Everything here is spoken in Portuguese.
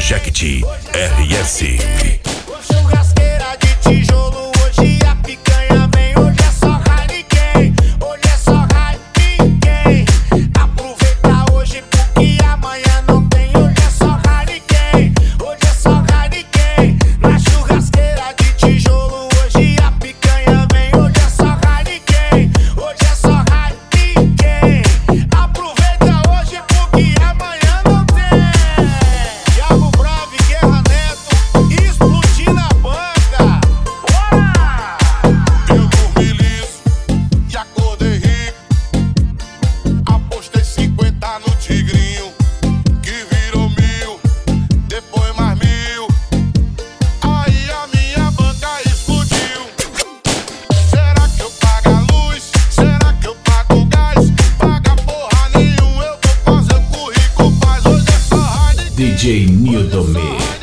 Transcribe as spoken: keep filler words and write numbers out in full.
Project R S. Churrasqueira de tijolo, hoje a picanha vem. Hoje é só Heineken, hoje é só Heineken. Aproveita hoje porque amanhã não tem. Hoje é só Heineken, hoje é só Heineken. Na churrasqueira de tijolo, hoje a picanha vem. Hoje é só Heineken, hoje é só Heineken. Aproveita hoje porque amanhã não tem. Thiago Bravo e Guerra Neto, explodindo a banca. Bora! Eu dormi liso e acordei rico. Apostei cinquenta no tigrinho, que virou mil, depois mais mil. Aí a minha banca explodiu. Será que eu pago a luz? Será que eu pago o gás? Paga porra nenhuma, eu vou fazer o currículo. Faz hoje é só Heineken. D J Nildo Mix.